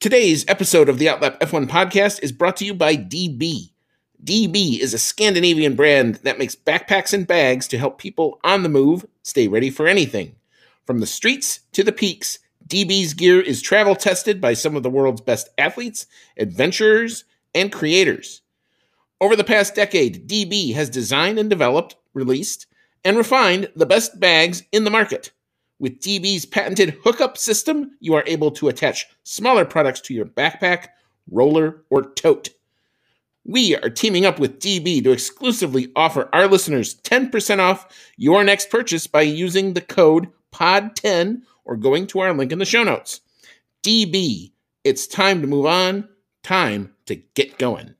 Today's episode of the Outlap F1 podcast is brought to you by DB. DB is a Scandinavian brand that makes backpacks and bags to help people on the move stay ready for anything. From the streets to the peaks, DB's gear is travel tested by some of the world's best athletes, adventurers, and creators. Over the past decade, DB has designed and developed, released, and refined the best bags in the market. With DB's patented hookup system, you are able to attach smaller products to your backpack, roller, or tote. We are teaming up with DB to exclusively offer our listeners 10% off your next purchase by using the code POD10 or going to our link in the show notes. DB, it's time to move on, time to get going.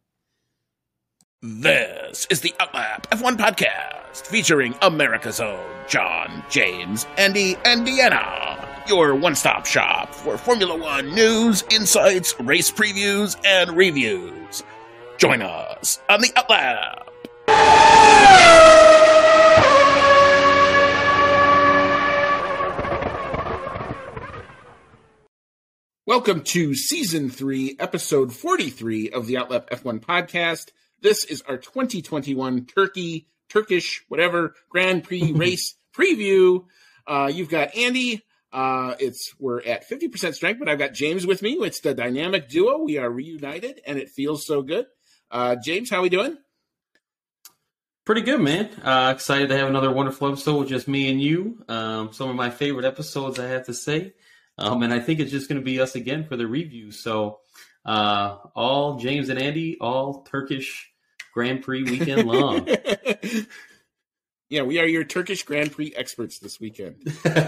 This is the Outlap F1 podcast featuring America's own John, James, Andy, and Deanna, your one-stop shop for Formula One news, insights, race previews, and reviews. Join us on the Outlap. Welcome to Season 3, Episode 43 of the Outlap F1 podcast. This is our 2021 Turkish, Grand Prix race preview. You've got Andy. We're at 50% strength, but I've got James with me. It's the dynamic duo. We are reunited, and it feels so good. James, how we doing? Pretty good, man. Excited to have another wonderful episode with just me and you. Some of my favorite episodes, I have to say. And I think it's just going to be us again for the review. So all James and Andy, all Turkish Grand Prix weekend long. Yeah, we are your Turkish Grand Prix experts this weekend.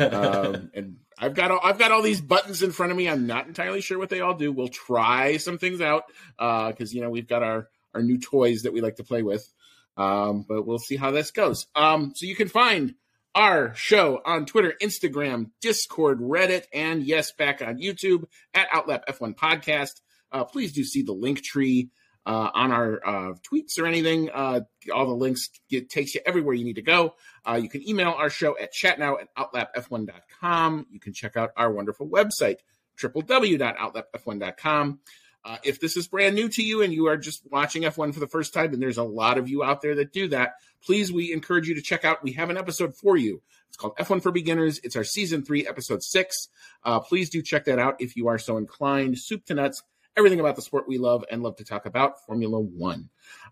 And I've got all these buttons in front of me. I'm not entirely sure what they all do. We'll try some things out because we've got our new toys that we like to play with. But we'll see how this goes. So you can find our show on Twitter, Instagram, Discord, Reddit, and yes, back on YouTube at Outlap F1 Podcast. Please do see the link tree on our tweets or anything. All the links takes you everywhere you need to go. You can email our show at chatnow@outlapf1.com. You can check out our wonderful website, www.outlapf1.com. If this is brand new to you and you are just watching F1 for the first time, and there's a lot of you out there that do that, please, we encourage you to check out. We have an episode for you. It's called F1 for Beginners. It's our Season 3, Episode 6. Please do check that out if you are so inclined. Soup to nuts, everything about the sport we love and love to talk about, Formula One.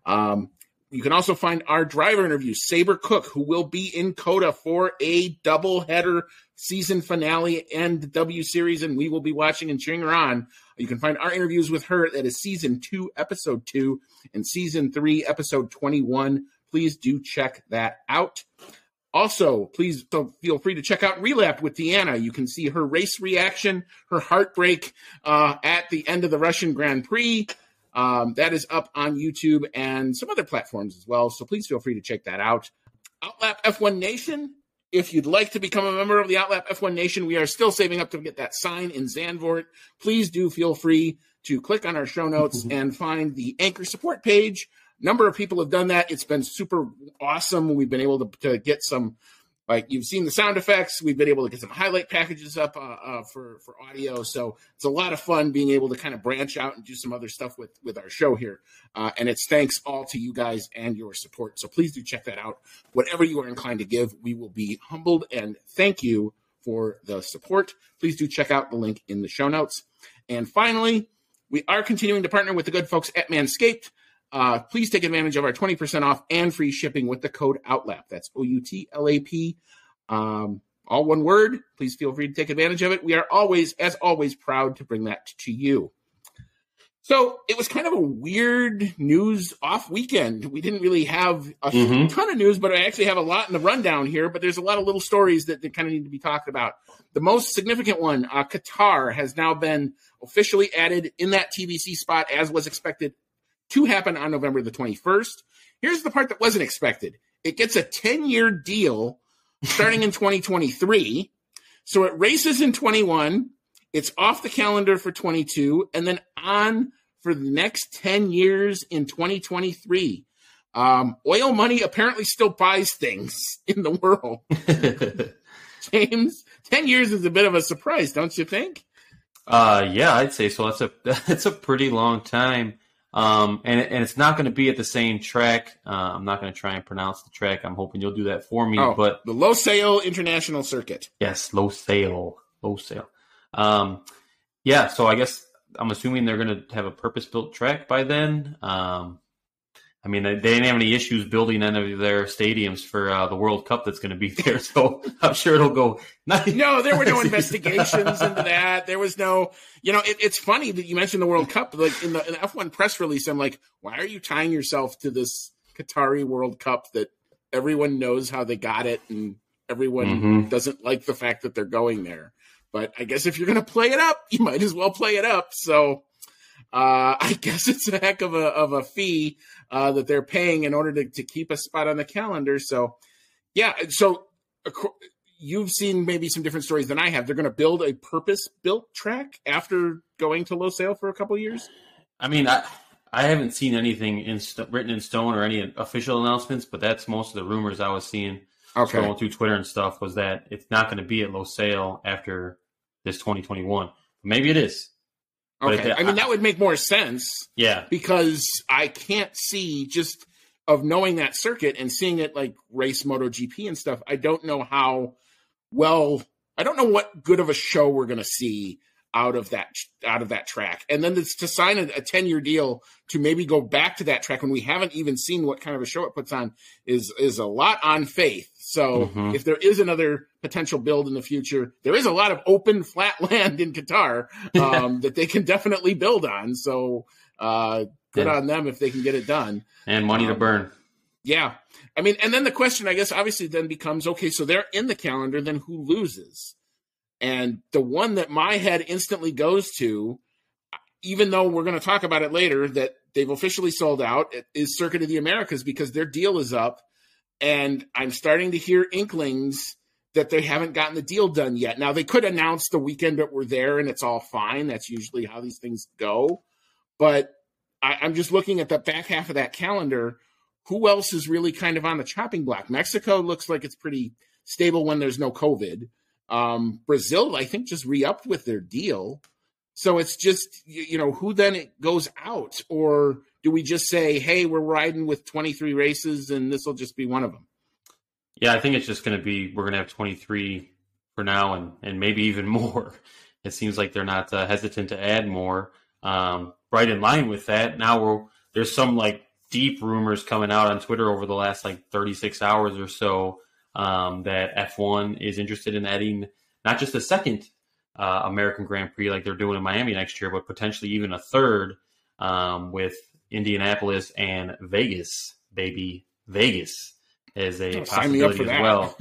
You can also find our driver interview, Saber Cook, who will be in COTA for a doubleheader season finale and the W Series, and we will be watching and cheering her on. You can find our interviews with her. That is Season 2, Episode 2, and Season 3, Episode 21. Please do check that out. Also, please feel free to check out Relap with Deanna. You can see her race reaction, her heartbreak at the end of the Russian Grand Prix. That is up on YouTube and some other platforms as well, so please feel free to check that out. Outlap F1 Nation, if you'd like to become a member of the Outlap F1 Nation, we are still saving up to get that sign in Zandvoort. Please do feel free to click on our show notes and find the Anchor support page. Number of people have done that. It's been super awesome. We've been able to get some, like you've seen the sound effects. We've been able to get some highlight packages up for audio. So it's a lot of fun being able to kind of branch out and do some other stuff with our show here. And it's thanks all to you guys and your support. So please do check that out. Whatever you are inclined to give, we will be humbled, and thank you for the support. Please do check out the link in the show notes. And finally, we are continuing to partner with the good folks at Manscaped. Please take advantage of our 20% off and free shipping with the code OUTLAP. That's OUTLAP. All one word. Please feel free to take advantage of it. We are always, as always, proud to bring that to you. So it was kind of a weird news off weekend. We didn't really have a ton of news, but I actually have a lot in the rundown here. But there's a lot of little stories that kind of need to be talked about. The most significant one, Qatar has now been officially added in that TBC spot, as was expected to happen on November the 21st. Here's the part that wasn't expected. It gets a 10-year deal starting in 2023. So it races in 21. It's off the calendar for 22, and then on for the next 10 years in 2023. Oil money apparently still buys things in the world. James, 10 years is a bit of a surprise, don't you think? Yeah, I'd say so. That's a pretty long time. And it's not going to be at the same track. I'm not going to try and pronounce the track. I'm hoping you'll do that for me. But the Losail International Circuit. Yes, Losail. Yeah, so I guess I'm assuming they're going to have a purpose-built track by then. I mean, they didn't have any issues building any of their stadiums for the World Cup that's going to be there, so I'm sure it'll go. No, there were no investigations into that. There was no, it's funny that you mentioned the World Cup. Like in the F1 press release, I'm like, why are you tying yourself to this Qatari World Cup that everyone knows how they got it and everyone doesn't like the fact that they're going there? But I guess if you're going to play it up, you might as well play it up. So I guess it's a heck of a fee that they're paying in order to keep a spot on the calendar. So, yeah. So you've seen maybe some different stories than I have. They're going to build a purpose-built track after going to Losail for a couple of years? I mean, I haven't seen anything written in stone or any official announcements, but that's most of the rumors I was seeing scrolling through Twitter and stuff was that it's not going to be at Losail after this 2021. Maybe it is. Okay. I mean, that would make more sense. Yeah. Because I can't see, just of knowing that circuit and seeing it like race MotoGP and stuff, I don't know what good of a show we're going to see out of that track. And then to sign a 10-year deal to maybe go back to that track when we haven't even seen what kind of a show it puts on is a lot on faith. So if there is another potential build in the future, there is a lot of open flat land in Qatar that they can definitely build on. So good on them if they can get it done. And money to burn. Yeah. I mean, and then the question, I guess, obviously then becomes, okay, so they're in the calendar, then who loses? And the one that my head instantly goes to, even though we're going to talk about it later, that they've officially sold out, is Circuit of the Americas because their deal is up. And I'm starting to hear inklings that they haven't gotten the deal done yet. Now, they could announce the weekend that we're there and it's all fine. That's usually how these things go. But I'm just looking at the back half of that calendar. Who else is really kind of on the chopping block? Mexico looks like it's pretty stable when there's no COVID. Brazil, I think, just re-upped with their deal. So it's just, who then it goes out? Or do we just say, hey, we're riding with 23 races and this will just be one of them? Yeah, I think it's just going to be, we're going to have 23 for now and maybe even more. It seems like they're not hesitant to add more. Right in line with that, now there's some deep rumors coming out on Twitter over the last 36 hours or so that F1 is interested in adding not just a second American Grand Prix like they're doing in Miami next year, but potentially even a third with Indianapolis and Vegas, baby. Vegas is a possibility as well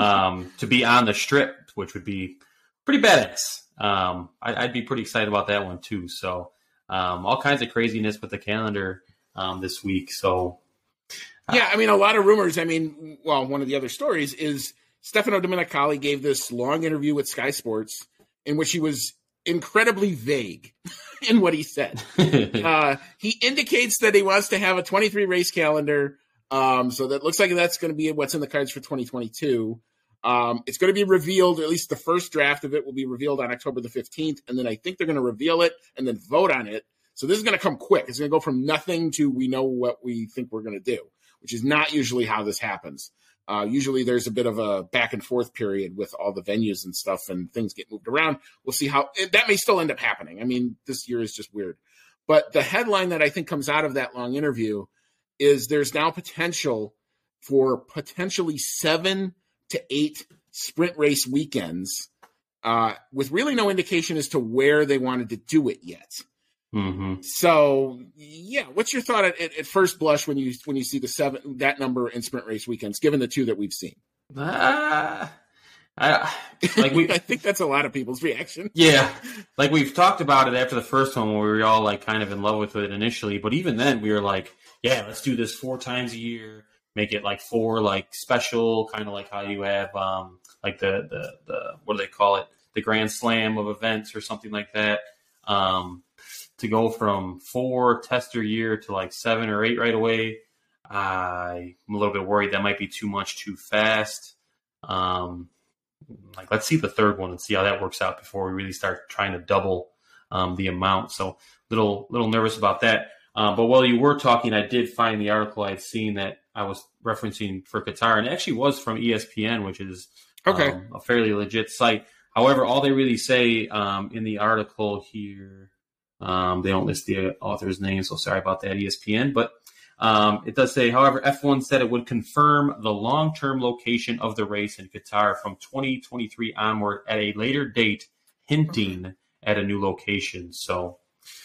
to be on the Strip, which would be pretty badass. I'd be pretty excited about that one too. So all kinds of craziness with the calendar this week. So yeah, I mean, a lot of rumors. I mean, well, one of the other stories is Stefano Domenicali gave this long interview with Sky Sports in which he was incredibly vague in what he said. He indicates that he wants to have a 23 race calendar. So that looks like that's going to be what's in the cards for 2022. It's going to be revealed, or at least the first draft of it will be revealed on October the 15th. And then I think they're going to reveal it and then vote on it. So this is going to come quick. It's going to go from nothing to we know what we think we're going to do, which is not usually how this happens. Usually there's a bit of a back and forth period with all the venues and stuff and things get moved around. We'll see how that may still end up happening. I mean, this year is just weird. But the headline that I think comes out of that long interview is there's now potential for potentially 7 to 8 sprint race weekends with really no indication as to where they wanted to do it yet. Mm-hmm. So, yeah, what's your thought at first blush when you see that number in sprint race weekends, given the two that we've seen? I think that's a lot of people's reaction. Yeah, we've talked about it after the first one where we were all kind of in love with it initially, but even then we were like, yeah, let's do this 4 times a year, make it 4 special, kind of like how you have the what do they call it, the Grand Slam of events or something like that. To go from 4 tester year to 7 or 8 right away, I'm a little bit worried that might be too much too fast. like, let's see the third one and see how that works out before we really start trying to double the amount. So little nervous about that. But while you were talking, I did find the article I had seen that I was referencing for Qatar, and it actually was from ESPN, which is a fairly legit site. However, all they really say in the article here, they don't list the author's name, so sorry about that, ESPN. But it does say, however, F1 said it would confirm the long-term location of the race in Qatar from 2023 onward at a later date, hinting at a new location. So,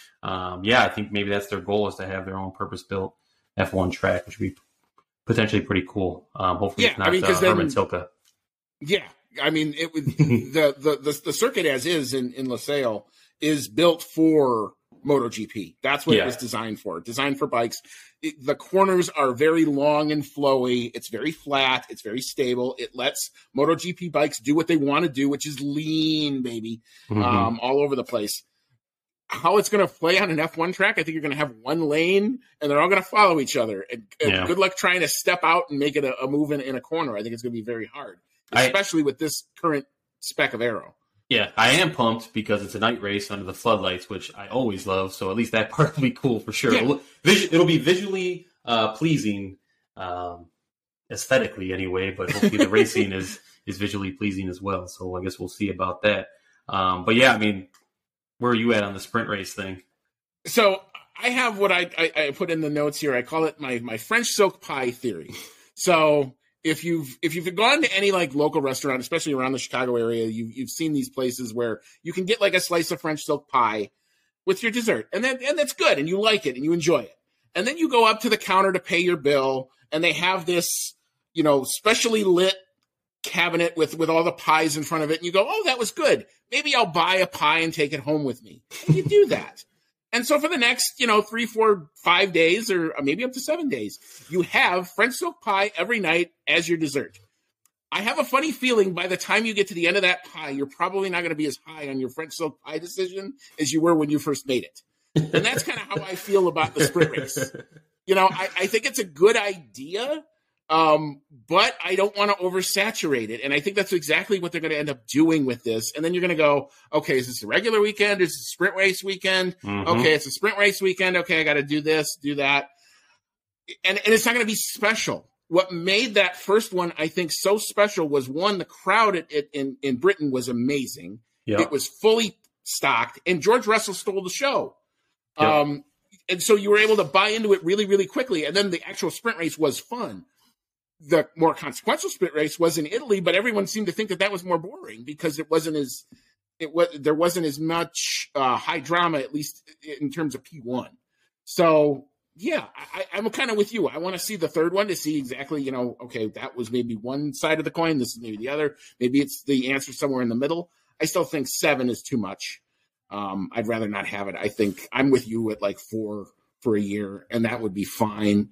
I think maybe that's their goal, is to have their own purpose-built F1 track, which would be potentially pretty cool. Hopefully it's not Herman Tilke. Yeah, I mean, it would the circuit as is in Losail is built for MotoGP. That's what it was designed for. Designed for bikes. The corners are very long and flowy. It's very flat. It's very stable. It lets MotoGP bikes do what they want to do, which is lean, baby, all over the place. How it's going to play on an F1 track, I think you're going to have one lane, and they're all going to follow each other. And good luck trying to step out and make it a move in a corner. I think it's going to be very hard, especially with this current spec of aero. Yeah, I am pumped because it's a night race under the floodlights, which I always love. So at least that part will be cool for sure. Yeah. It'll be visually pleasing, aesthetically anyway, but hopefully the racing is visually pleasing as well. So I guess we'll see about that. But yeah, I mean, where are you at on the sprint race thing? So I have what I put in the notes here. I call it my French silk pie theory. So if you've gone to any like local restaurant, especially around the Chicago area, you've seen these places where you can get like a slice of French silk pie with your dessert, and that's good, and you like it and you enjoy it. And then you go up to the counter to pay your bill, and they have this, specially lit cabinet with all the pies in front of it, and you go, oh, that was good. Maybe I'll buy a pie and take it home with me. And you do that. And so for the next, 3, 4, 5 days, or maybe up to 7 days, you have French silk pie every night as your dessert. I have a funny feeling by the time you get to the end of that pie, you're probably not going to be as high on your French silk pie decision as you were when you first made it. And that's kind of how I feel about the sprint race. I think it's a good idea, but I don't want to oversaturate it. And I think that's exactly what they're going to end up doing with this. And then you're going to go, okay, is this a regular weekend? Is this a sprint race weekend? Mm-hmm. Okay, it's a sprint race weekend. Okay, I got to do this, do that. And it's not going to be special. What made that first one, I think, so special was, one, the crowd in Britain was amazing. Yep. It was fully stocked, and George Russell stole the show. Yep. And so you were able to buy into it really, really quickly. And then the actual sprint race was fun. The more consequential sprint race was in Italy, but everyone seemed to think that was more boring because there wasn't as much high drama, at least in terms of P1. So yeah, I'm kind of with you. I want to see the third one to see exactly, okay, that was maybe one side of the coin. This is maybe the other. Maybe it's the answer somewhere in the middle. I still think 7 is too much. I'd rather not have it. I think I'm with you at like 4 for a year, and that would be fine.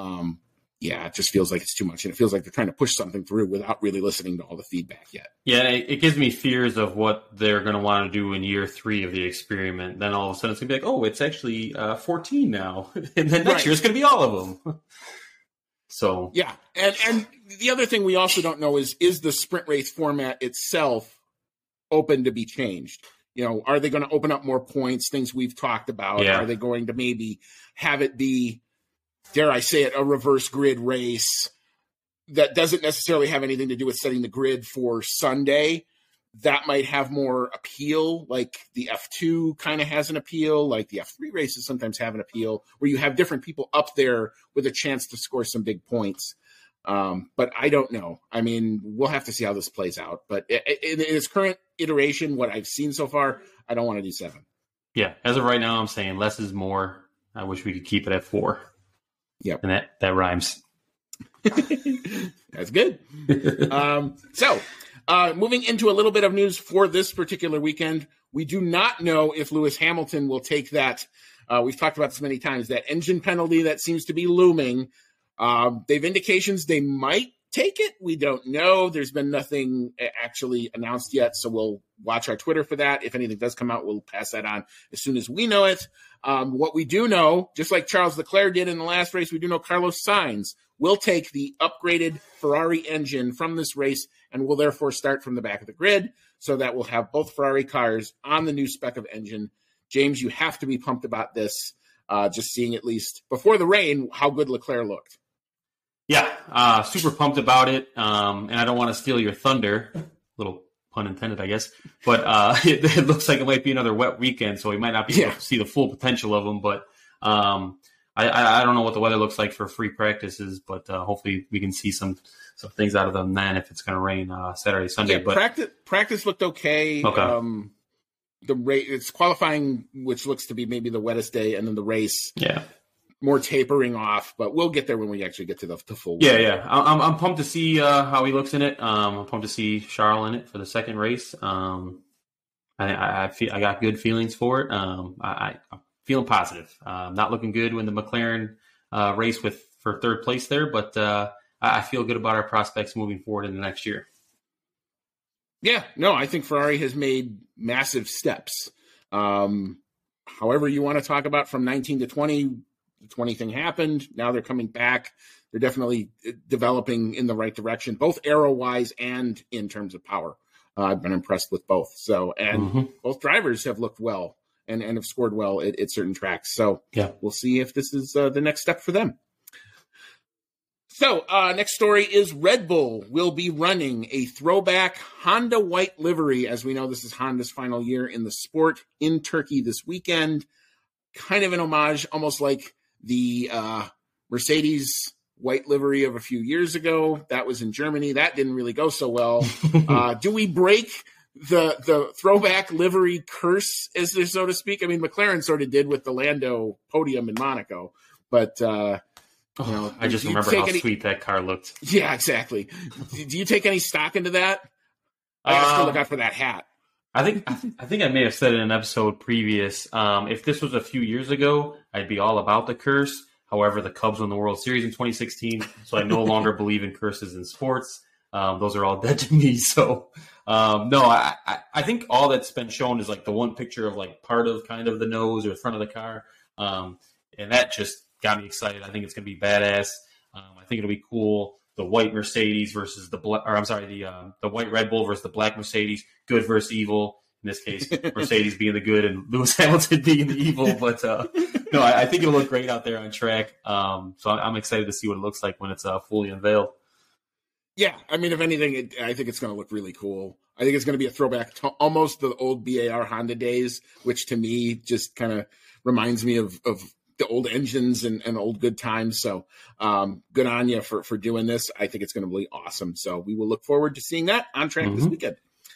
It just feels like it's too much, and it feels like they're trying to push something through without really listening to all the feedback yet. Yeah, it gives me fears of what they're going to want to do in year 3 of the experiment. Then all of a sudden it's going to be like, oh, it's actually 14 now, and then next year it's going to be all of them. So yeah, and the other thing we also don't know is the sprint race format itself open to be changed? Are they going to open up more points? Things we've talked about. Yeah. Are they going to maybe have it be, dare I say it, a reverse grid race that doesn't necessarily have anything to do with setting the grid for Sunday? That might have more appeal, like the F2 kind of has an appeal, like the F3 races sometimes have an appeal, where you have different people up there with a chance to score some big points. But I don't know. I mean, we'll have to see how this plays out. But in its current iteration, what I've seen so far, I don't want to do 7. Yeah, as of right now, I'm saying less is more. I wish we could keep it at 4. Yep. And that rhymes. That's good. So moving into a little bit of news for this particular weekend, we do not know if Lewis Hamilton will take that. We've talked about this many times, that engine penalty that seems to be looming. They've indications they might take it. We don't know. There's been nothing actually announced yet, so we'll watch our Twitter for that. If anything does come out, we'll pass that on as soon as we know it. What we do know, just like Charles Leclerc did in the last race, we do know Carlos Sainz will take the upgraded Ferrari engine from this race and will therefore start from the back of the grid. So that we'll have both Ferrari cars on the new spec of engine. James, you have to be pumped about this. Just seeing at least before the rain how good Leclerc looked. Yeah, super pumped about it. And I don't want to steal your thunder. Little pun intended, I guess. But it looks like it might be another wet weekend, so we might not be able to see the full potential of them. But I don't know what the weather looks like for free practices, but hopefully we can see some things out of them then if it's going to rain Saturday, Sunday. Yeah, but practice looked okay. The race, it's qualifying, which looks to be maybe the wettest day, and then the race. Yeah. More tapering off, but we'll get there when we actually get to the full. Yeah. I'm pumped to see how he looks in it. I'm pumped to see Charles in it for the second race. I got good feelings for it. I'm feeling positive. Not looking good when the McLaren race for third place there, but I feel good about our prospects moving forward in the next year. Yeah, no, I think Ferrari has made massive steps. However you want to talk about from 19 to 20, the 20 thing happened. Now they're coming back. They're definitely developing in the right direction, both aero-wise and in terms of power. I've been impressed with both. So, and both drivers have looked well and have scored well at certain tracks. So We'll see if this is the next step for them. So next story is Red Bull will be running a throwback Honda white livery. As we know, this is Honda's final year in the sport in Turkey this weekend. Kind of an homage, almost like the Mercedes white livery of a few years ago. That was in Germany. That didn't really go so well. Do we break the throwback livery curse, as there, so to speak? I mean, McLaren sort of did with the Lando podium in Monaco, but I just remember how sweet that car looked. Yeah, exactly. Do you take any stock into that? I gotta still look out for that hat. I think I may have said in an episode previous, if this was a few years ago, I'd be all about the curse. However, the Cubs won the World Series in 2016, so I no longer believe in curses in sports. Those are all dead to me. So, no, I think all that's been shown is like the one picture of like part of kind of the nose or the front of the car. And that just got me excited. I think it's going to be badass. I think it'll be cool. The white Mercedes versus the white Red Bull versus the black Mercedes, good versus evil. In this case, Mercedes being the good and Lewis Hamilton being the evil. But no, I think it'll look great out there on track. So I'm excited to see what it looks like when it's fully unveiled. Yeah, I mean, if anything, I think it's going to look really cool. I think it's going to be a throwback to almost the old BAR Honda days, which to me just kind of reminds me of the old engines and old good times. So good on you for doing this. I think it's going to be awesome. So we will look forward to seeing that on track this weekend.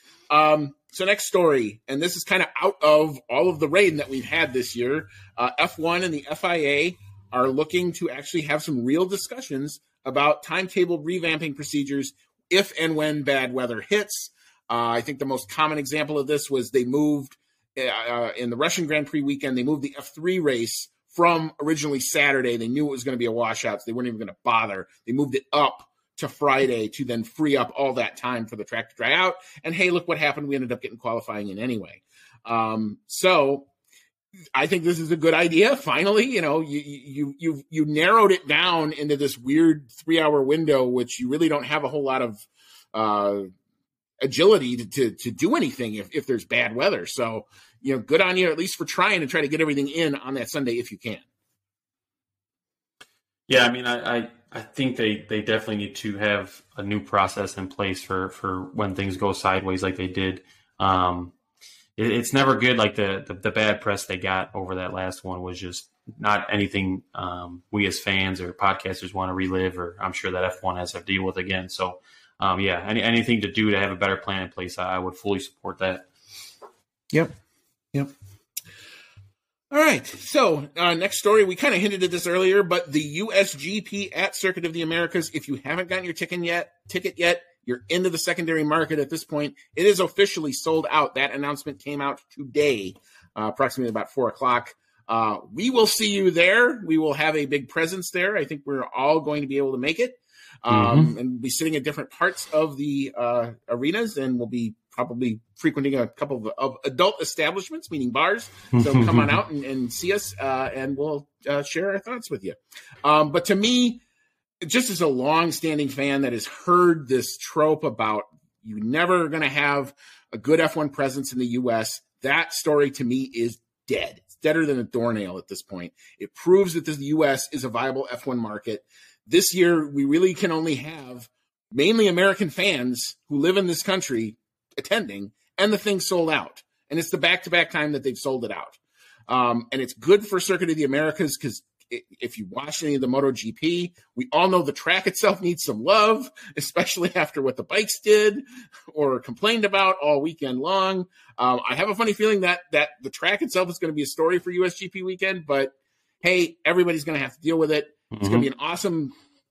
So next story, and this is kind of out of all of the rain that we've had this year. F1 and the FIA are looking to actually have some real discussions about timetable revamping procedures if and when bad weather hits. I think the most common example of this was they moved in the Russian Grand Prix weekend, they moved the F3 race from originally Saturday. They knew it was going to be a washout, so they weren't even going to bother. They moved it up to Friday to then free up all that time for the track to dry out. And hey, look what happened. We ended up getting qualifying in anyway. So I think this is a good idea. Finally, you narrowed it down into this weird 3-hour window, which you really don't have a whole lot of agility to do anything if there's bad weather. So, good on you, at least for trying to try to get everything in on that Sunday if you can. Yeah, I mean, I think they definitely need to have a new process in place for when things go sideways like they did. It's never good. Like the bad press they got over that last one was just not anything we as fans or podcasters want to relive, or I'm sure that F1 has to deal with again. So, anything to do to have a better plan in place, I would fully support that. Yep. All right. So next story, we kind of hinted at this earlier, but the USGP at Circuit of the Americas, if you haven't gotten your ticket yet, you're into the secondary market at this point. It is officially sold out. That announcement came out today, approximately about 4:00. We will see you there. We will have a big presence there. I think we're all going to be able to make it. And be sitting at different parts of the arenas, and we'll be probably frequenting a couple of adult establishments, meaning bars. So come on out and see us, and we'll share our thoughts with you. But to me, just as a long-standing fan that has heard this trope about You never are going to have a good F1 presence in the U.S. That story to me is dead. It's deader than a doornail at this point. It proves that the U.S. is a viable F1 market. This year, we really can only have mainly American fans who live in this country attending, and the thing sold out. And it's the back-to-back time that they've sold it out. And it's good for Circuit of the Americas because if you watch any of the MotoGP, we all know the track itself needs some love, especially after what the bikes did or complained about all weekend long. I have a funny feeling that the track itself is going to be a story for USGP weekend, but hey, everybody's going to have to deal with it. It's going to be an awesome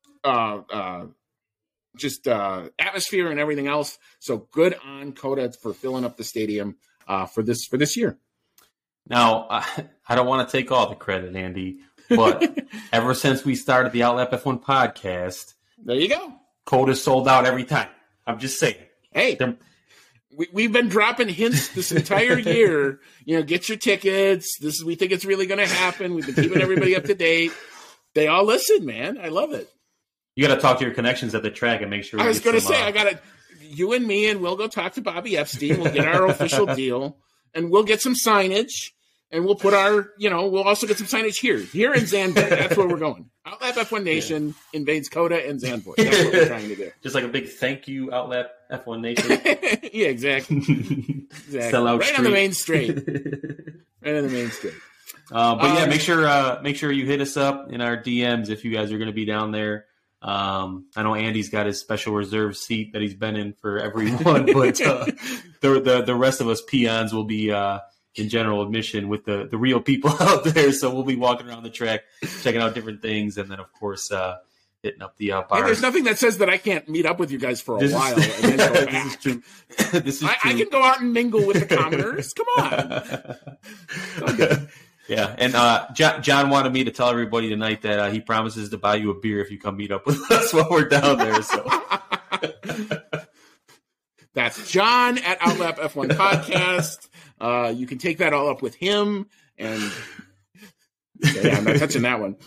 atmosphere and everything else. So good on COTA for filling up the stadium for this year. Now, I don't want to take all the credit, Andy, but ever since we started the Outlap F1 podcast, there you go. COTA's sold out every time. I'm just saying. Hey, we've been dropping hints this entire year. Get your tickets. We think it's really going to happen. We've been keeping everybody up to date. They all listen, man. I love it. You got to talk to your connections at the track and make sure. I was going to say, you and me, and we'll go talk to Bobby Epstein. We'll get our official deal, and we'll get some signage, and we'll put we'll also get some signage here in Zandvoort. That's where we're going. Outlap F1 Nation invades COTA and Zandvoort. That's what we're trying to do. Just like a big thank you, Outlap F1 Nation. Yeah, exactly. Sell out right street. On the main street. Right on the main street. But yeah, make sure you hit us up in our DMs if you guys are going to be down there. I know Andy's got his special reserve seat that he's been in for everyone, but the rest of us peons will be in general admission with the real people out there. So we'll be walking around the track, checking out different things, and then of course hitting up the bars. Hey, there's nothing that says that I can't meet up with you guys for a while. And then go back. This is true. This is I can go out and mingle with the commoners. Come on. Okay. Yeah, and John wanted me to tell everybody tonight that he promises to buy you a beer if you come meet up with us while we're down there. So that's John at Outlap F1 Podcast. You can take that all up with him, and I'm not touching that one.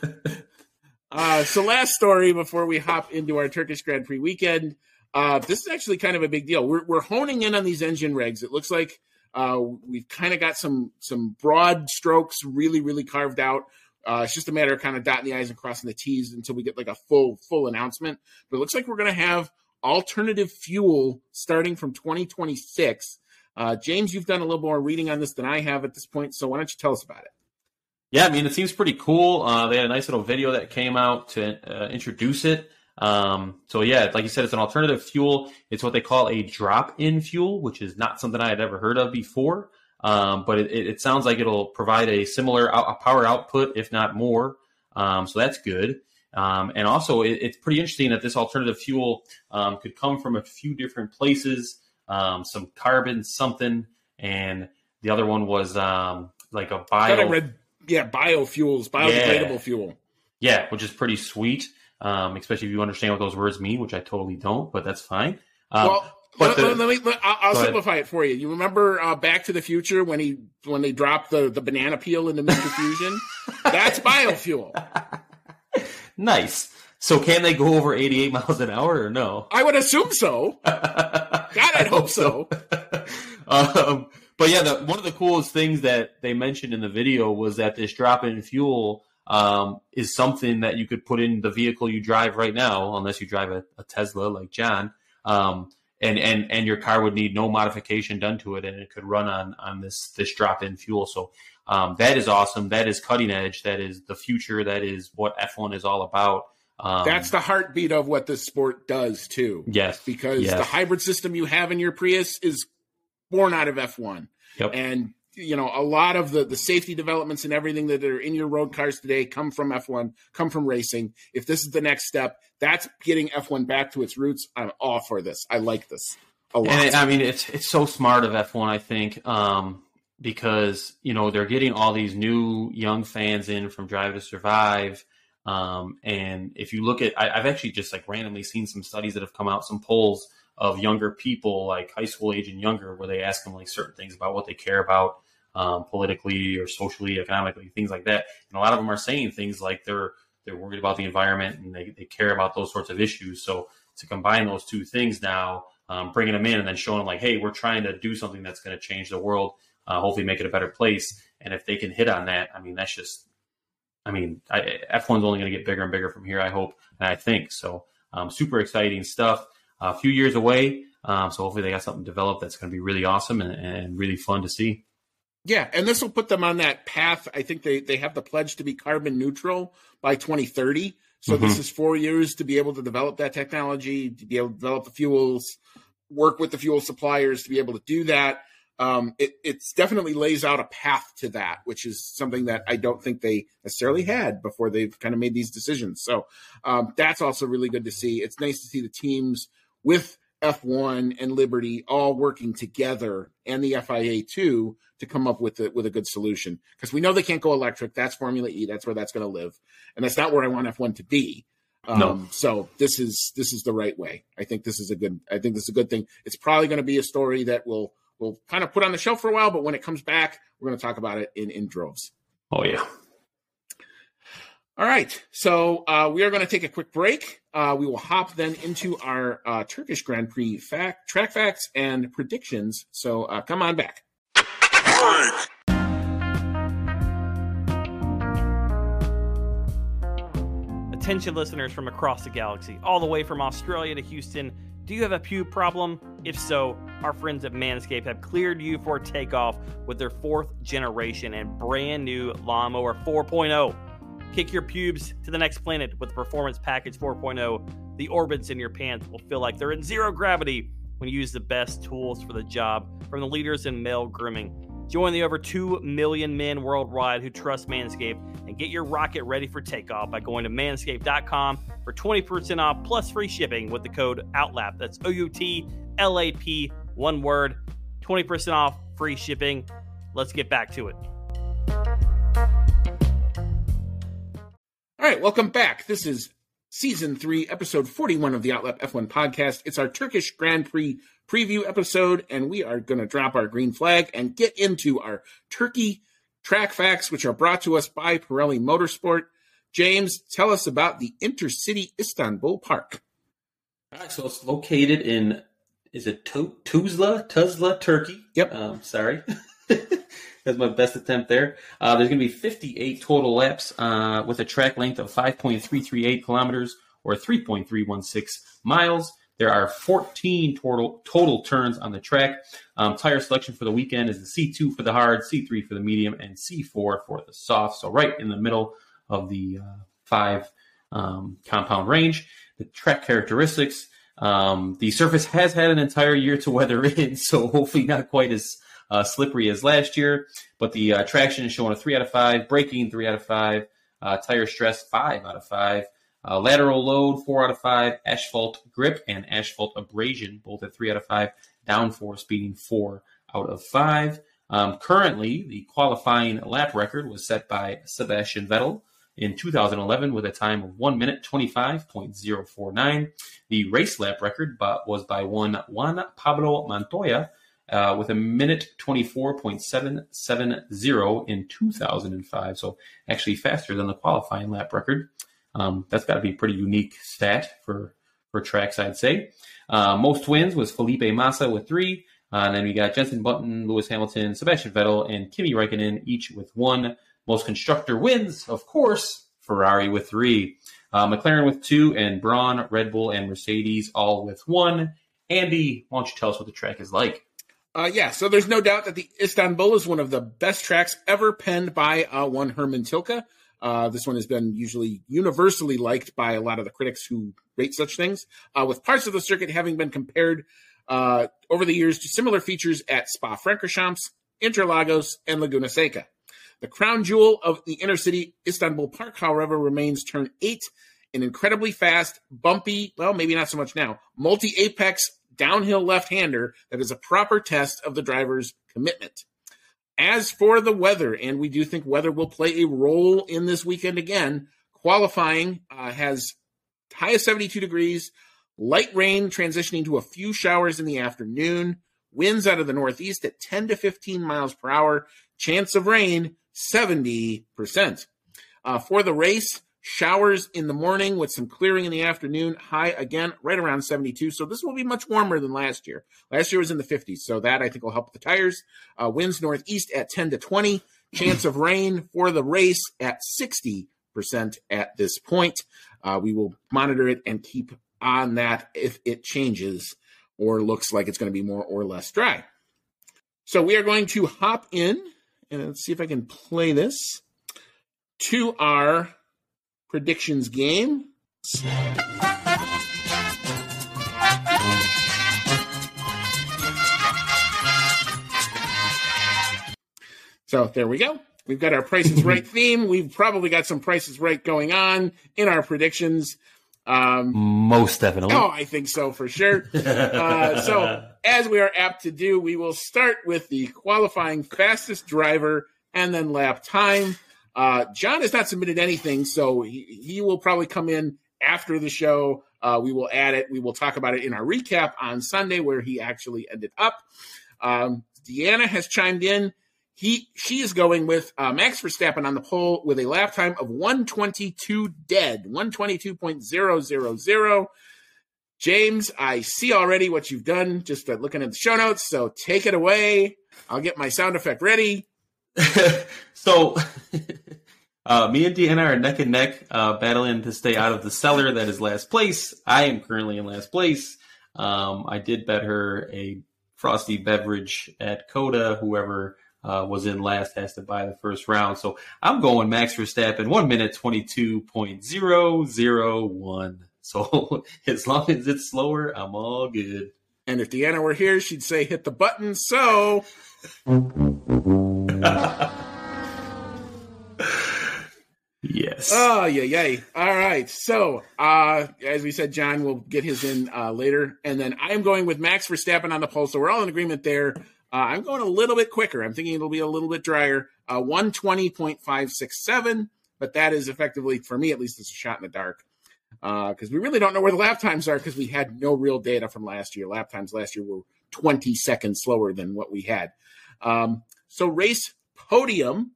So last story before we hop into our Turkish Grand Prix weekend. This is actually kind of a big deal. We're honing in on these engine regs. It looks like we've kind of got some broad strokes really, really carved out. It's just a matter of kind of dotting the I's and crossing the T's until we get like a full announcement. But it looks like we're going to have alternative fuel starting from 2026. James, you've done a little more reading on this than I have at this point, so why don't you tell us about it? Yeah, I mean, it seems pretty cool. They had a nice little video that came out to introduce it. So yeah, like you said, it's an alternative fuel. It's what they call a drop-in fuel, which is not something I had ever heard of before. But it sounds like it'll provide a similar power output, if not more. So that's good. And also it's pretty interesting that this alternative fuel, could come from a few different places, some carbon something. And the other one was, like a biofuels, biodegradable fuel. Yeah, which is pretty sweet. Especially if you understand what those words mean, which I totally don't, but that's fine. I'll simplify it for you. You remember Back to the Future when they dropped the banana peel into Mr. Fusion? That's biofuel. Nice. So can they go over 88 miles an hour or no? I would assume so. God, I'd hope so. But yeah, one of the coolest things that they mentioned in the video was that this drop-in fuel is something that you could put in the vehicle you drive right now, unless you drive a Tesla like John, and your car would need no modification done to it, and it could run on this drop-in fuel. So that is awesome. That is cutting edge. That is the future. That is what F1 is all about. That's the heartbeat of what this sport does too. Yes, because the hybrid system you have in your Prius is born out of F1. Yep. And a lot of the safety developments and everything that are in your road cars today come from F1, come from racing. If this is the next step, that's getting F1 back to its roots. I'm all for this. I like this a lot. And I mean, it's so smart of F1, I think, because, they're getting all these new young fans in from Drive to Survive. And if you look at, I've actually just like randomly seen some studies that have come out, some polls of younger people, like high school age and younger, where they ask them like certain things about what they care about, politically or socially, economically, things like that. And a lot of them are saying things like they're worried about the environment and they care about those sorts of issues. So to combine those two things now, bringing them in and then showing them like, hey, we're trying to do something that's going to change the world, hopefully make it a better place. And if they can hit on that, I mean, that's just, F1's only going to get bigger and bigger from here, I hope, and I think. So super exciting stuff. A few years away, so hopefully they got something developed that's going to be really awesome and really fun to see. Yeah, and this will put them on that path. I think they have the pledge to be carbon neutral by 2030. So this is 4 years to be able to develop that technology, to be able to develop the fuels, work with the fuel suppliers to be able to do that. It's definitely lays out a path to that, which is something that I don't think they necessarily had before they've kind of made these decisions. So that's also really good to see. It's nice to see the teams with F1 and Liberty all working together, and the FIA too, to come up with a good solution. Because we know they can't go electric. That's Formula E. That's where that's going to live, and that's not where I want F1 to be. No. So this is the right way. I think this is a good thing. It's probably going to be a story that we'll kind of put on the shelf for a while, but when it comes back, we're going to talk about it in droves. Oh yeah. All right, so we are going to take a quick break. We will hop then into our Turkish Grand Prix track facts and predictions. So come on back. Attention listeners from across the galaxy, all the way from Australia to Houston. Do you have a pube problem? If so, our friends at Manscaped have cleared you for takeoff with their 4th generation and brand new Lawnmower 4.0. Kick your pubes to the next planet with the Performance Package 4.0. The orbits in your pants will feel like they're in zero gravity when you use the best tools for the job from the leaders in male grooming. Join the over 2 million men worldwide who trust Manscaped and get your rocket ready for takeoff by going to manscaped.com for 20% off plus free shipping with the code OUTLAP. That's OUTLAP, one word, 20% off, free shipping. Let's get back to it. All right, welcome back. This is Season 3, Episode 41 of the Outlap F1 Podcast. It's our Turkish Grand Prix preview episode, and we are going to drop our green flag and get into our Turkey track facts, which are brought to us by Pirelli Motorsport. James, tell us about the Intercity Istanbul Park. All right, so it's located in, is it Tuzla, Turkey? Yep. Sorry. That's my best attempt there. There's going to be 58 total laps with a track length of 5.338 kilometers or 3.316 miles. There are 14 total turns on the track. Tire selection for the weekend is the C2 for the hard, C3 for the medium, and C4 for the soft. So right in the middle of the 5 compound range. The track characteristics, the surface has had an entire year to weather in, so hopefully not quite as slippery as last year, but the traction is showing a 3 out of 5, braking 3 out of 5, tire stress 5 out of 5, lateral load 4 out of 5, asphalt grip and asphalt abrasion both at 3 out of 5, downforce speeding 4 out of 5. Currently, the qualifying lap record was set by Sebastian Vettel in 2011 with a time of 1 minute 25.049. The race lap record was by Juan Pablo Montoya with a minute 24.770 in 2005. So actually faster than the qualifying lap record. That's got to be a pretty unique stat for tracks, I'd say. Most wins was Felipe Massa with 3. And then we got Jenson Button, Lewis Hamilton, Sebastian Vettel, and Kimi Räikkönen, each with 1. Most constructor wins, of course, Ferrari with 3. McLaren with 2, and Braun, Red Bull, and Mercedes all with 1. Andy, why don't you tell us what the track is like? So there's no doubt that the Istanbul is one of the best tracks ever penned by one Herman Tilke. This one has been universally liked by a lot of the critics who rate such things, with parts of the circuit having been compared over the years to similar features at Spa-Francorchamps, Interlagos, and Laguna Seca. The crown jewel of the Intercity Istanbul Park, however, remains Turn 8, an incredibly fast, bumpy, well, maybe not so much now, multi-apex downhill left-hander that is a proper test of the driver's commitment. As for the weather, and we do think weather will play a role in this weekend again, qualifying has high of 72 degrees, light rain transitioning to a few showers in the afternoon, winds out of the northeast at 10 to 15 miles per hour, chance of rain 70%. For the race, Showers in the morning with some clearing in the afternoon. High again, right around 72. So this will be much warmer than last year. Last year was in the 50s. So that I think will help the tires. Winds northeast at 10 to 20. Chance of rain for the race at 60% at this point. We will monitor it and keep on that if it changes or looks like it's going to be more or less dry. So we are going to hop in and let's see if I can play this to our predictions game. So there we go. We've got our Price is Right theme. We've probably got some Price is Right going on in our predictions. Most definitely. Oh, I think so for sure. So as we are apt to do, we will start with the qualifying fastest driver and then lap time. John has not submitted anything, so he will probably come in after the show. We will add it. We will talk about it in our recap on Sunday where he actually ended up. Deanna has chimed in. She is going with Max Verstappen on the pole with a lap time of 1:22 dead, 1:22.000. James, I see already what you've done just looking at the show notes, so take it away. I'll get my sound effect ready. So, me and Deanna are neck and neck, battling to stay out of the cellar that is last place. I am currently in last place. I did bet her a frosty beverage at Coda. Whoever was in last has to buy the first round. So I'm going Max Verstappen, 1:22.001. So as long as it's slower, I'm all good. And if Deanna were here, she'd say hit the button. So yes. Oh, yay. All right. So, as we said, John will get his in later. And then I am going with Max Verstappen on the pole. So we're all in agreement there. I'm going a little bit quicker. I'm thinking it'll be a little bit drier. 1:20.567. But that is effectively, for me at least, it's a shot in the dark. Because we really don't know where the lap times are because we had no real data from last year. Lap times last year were 20 seconds slower than what we had. So race podium.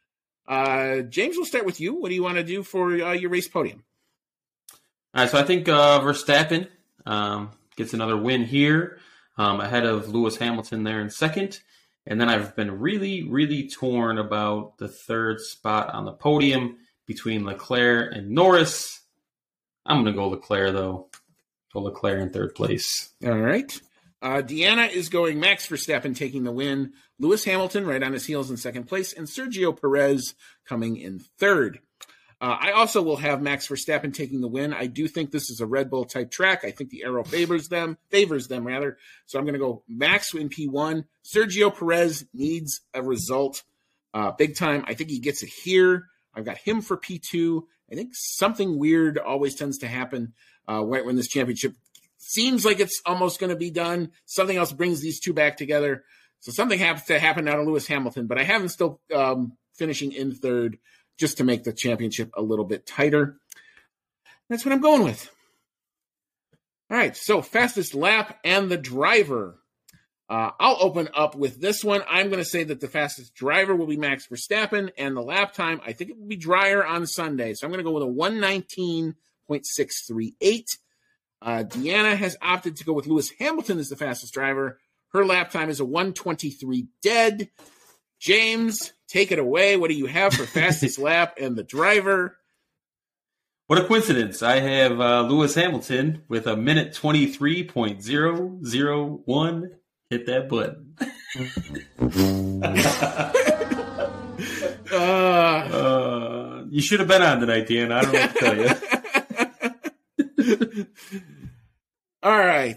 James, we'll start with you. What do you want to do for your race podium? All right, so I think Verstappen gets another win here ahead of Lewis Hamilton there in second. And then I've been really, really torn about the third spot on the podium between Leclerc and Norris. I'm going to go Leclerc, though. Go Leclerc in third place. All right. Deanna is going Max Verstappen taking the win. Lewis Hamilton right on his heels in second place. And Sergio Perez coming in third. I also will have Max Verstappen taking the win. I do think this is a Red Bull type track. I think the aero favors them. So I'm going to go Max in P1. Sergio Perez needs a result big time. I think he gets it here. I've got him for P2. I think something weird always tends to happen when this championship seems like it's almost going to be done. Something else brings these two back together. So something happens to happen out of Lewis Hamilton, but I have him still finishing in third just to make the championship a little bit tighter. That's what I'm going with. All right, so fastest lap and the driver. I'll open up with this one. I'm going to say that the fastest driver will be Max Verstappen, and the lap time, I think it will be drier on Sunday. So I'm going to go with a 1:19.638. Deanna has opted to go with Lewis Hamilton as the fastest driver. Her lap time is a 1:23 dead. James, take it away. What do you have for fastest lap and the driver? What a coincidence. I have Lewis Hamilton with a 1:23.001. Hit that button. You should have been on tonight, Deanna. I don't know what to tell you. All right.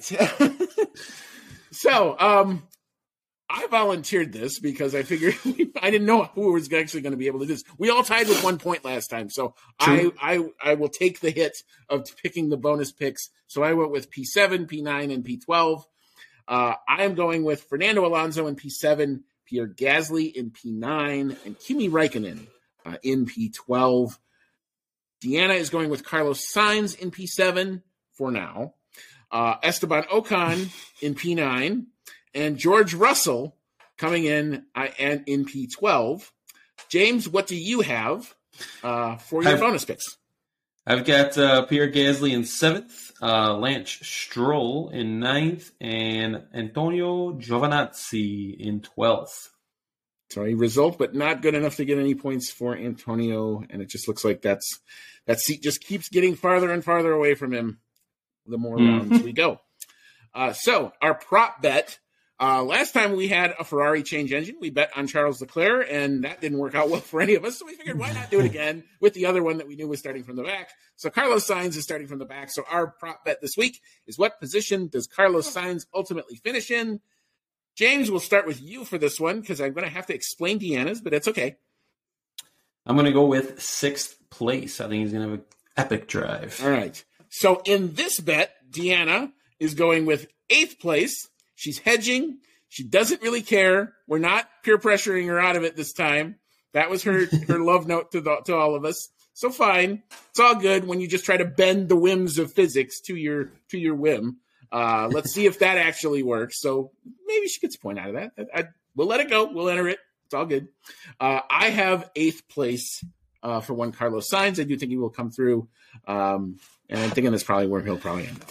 So, I volunteered this because I figured I didn't know who was actually going to be able to do this. We all tied with 1 point last time, so I will take the hit of picking the bonus picks. So I went with P7, P9, and P12. I am going with Fernando Alonso in P7, Pierre Gasly in P9, and Kimi Räikkönen in P12. Deanna is going with Carlos Sainz in P7 for now. Esteban Ocon in P9, and George Russell coming in and in P12. James, what do you have for your bonus picks? I've got Pierre Gasly in 7th, Lance Stroll in 9th, and Antonio Giovinazzi in 12th. Sorry, result, but not good enough to get any points for Antonio, and it just looks like that seat just keeps getting farther and farther away from him the more rounds we go. So our prop bet, last time we had a Ferrari change engine, we bet on Charles Leclerc, and that didn't work out well for any of us, so we figured why not do it again with the other one that we knew was starting from the back. So Carlos Sainz is starting from the back, so our prop bet this week is what position does Carlos Sainz ultimately finish in? James, we'll start with you for this one, because I'm going to have to explain Deanna's, but it's okay. I'm going to go with 6th place. I think he's going to have an epic drive. All right. So in this bet, Deanna is going with 8th place. She's hedging. She doesn't really care. We're not peer pressuring her out of it this time. That was her love note to all of us. So fine. It's all good when you just try to bend the whims of physics to your whim. Let's see if that actually works. So maybe she gets a point out of that. We'll let it go. We'll enter it. It's all good. I have 8th place for one Carlos Sainz. I do think he will come through. And I'm thinking that's probably where he'll probably end up.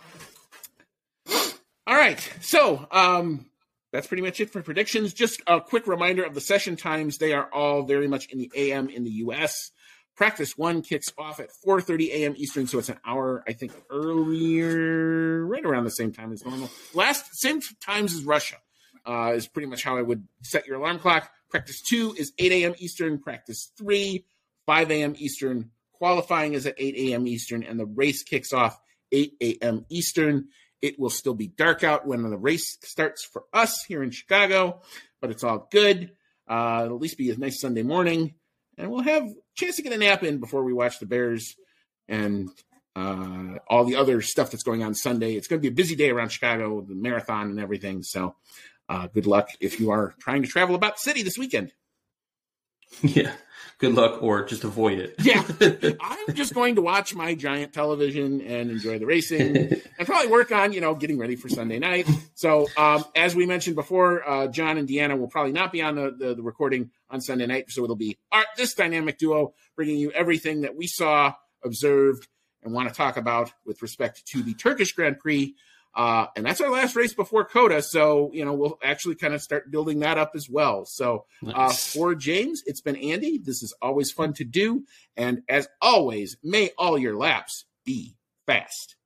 All right. So that's pretty much it for predictions. Just a quick reminder of the session times. They are all very much in the AM in the U.S. Practice 1 kicks off at 4:30 a.m. Eastern, so it's an hour, I think, earlier, right around the same time as normal. Same times as Russia is pretty much how I would set your alarm clock. Practice 2 is 8 a.m. Eastern. Practice 3, 5 a.m. Eastern. Qualifying is at 8 a.m. Eastern, and the race kicks off 8 a.m. Eastern. It will still be dark out when the race starts for us here in Chicago, but it's all good. It'll at least be a nice Sunday morning, and we'll have a chance to get a nap in before we watch the Bears and all the other stuff that's going on Sunday. It's going to be a busy day around Chicago, the marathon and everything, so good luck if you are trying to travel about the city this weekend. Yeah, good luck or just avoid it. Yeah, I'm just going to watch my giant television and enjoy the racing and probably work on, getting ready for Sunday night. So as we mentioned before, John and Deanna will probably not be on the recording on Sunday night. So it'll be this dynamic duo bringing you everything that we saw, observed, and want to talk about with respect to the Turkish Grand Prix. And that's our last race before COTA. So, we'll actually kind of start building that up as well. So Nice. For James, it's been Andy. This is always fun to do. And as always, may all your laps be fast.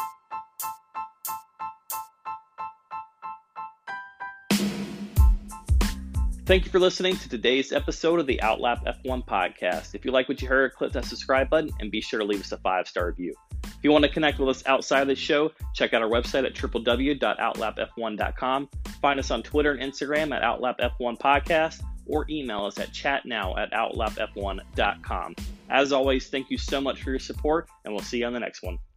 Thank you for listening to today's episode of the Outlap F1 podcast. If you like what you heard, click that subscribe button and be sure to leave us a 5-star review. If you want to connect with us outside of the show, check out our website at www.outlapf1.com. Find us on Twitter and Instagram at OutlapF1 Podcast, or email us at chatnow@outlapf1.com. As always, thank you so much for your support, and we'll see you on the next one.